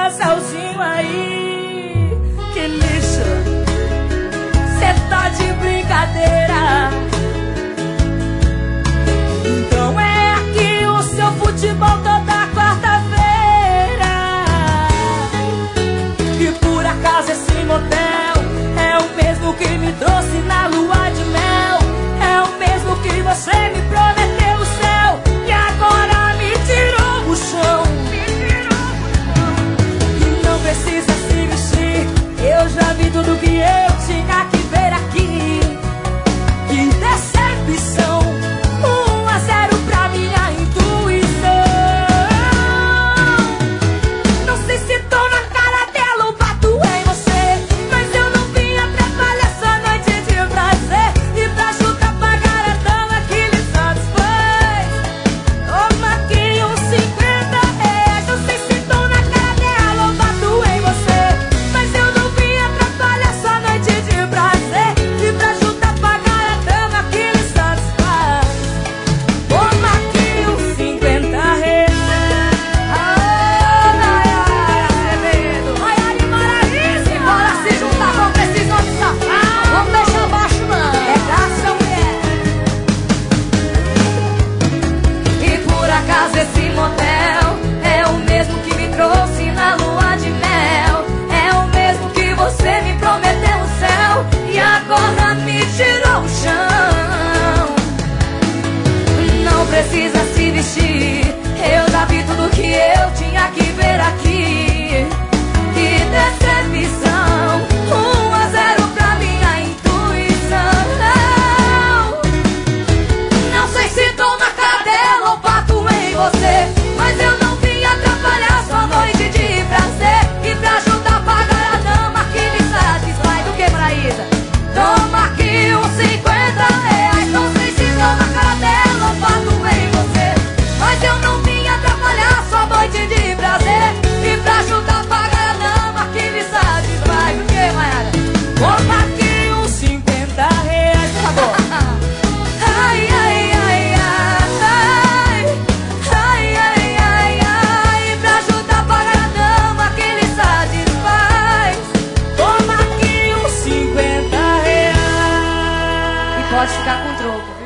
sozinho aí. Que lixo, cê tá de brincadeira. Então é aqui o seu futebol toda quarta-feira. E por acaso esse motel é o mesmo que me trouxe na lua de mel. É o mesmo que você me prometeu o céu e agora me tirou o chão. E não precisa se vestir, eu já vi tudo que eu tinha que ver aqui. Que decepção, 1-0 pra minha intuição. Não sei se tô na cara dela ou bato em você, mas eu não vim atrapalhar essa noite de prazer. E pra juntar pagar a dama que lhe satisfaz, toma aqui uns 50 reais. Não sei se tô na cara dela ou bato em você, mas eu não vim atrapalhar essa noite de prazer. E pra juntar pagar a dama que lhe satisfaz, toma aqui uns 50 reais. Olha ali, maravilha. Bora se juntar, não precisa de safado. Vamos deixar baixo não, é graça, mulher. E por acaso esse motel é o mesmo que me trouxe na lua de mel. É o mesmo que você me prometeu o céu e agora me tirou o chão. Não precisa se vestir, eu já vi tudo que eu tinha que ver aqui. Que decepção, 1-0 pra minha intuição. Não sei se tô na cara dela ou bato em você, mas eu não vim atrapalhar sua noite de prazer. E pra ajudar a pagar a dama que lhe satisfaz, o que, Paraísa? Toma aqui uns 50 reais. Não sei se tô na cara dela ou bato em você, mas eu não vim atrapalhar sua noite de prazer. E pra ajudar a pagar a dama que lhe satisfaz, o que, Maiara? Toma aqui uns 50 reais, por favor. Ai, ai, ai, ai, ai, ai, ai, ai. Pra ajudar a pagar a dama que lhe satisfaz, toma aqui uns 50 reais. E pode ficar com troco.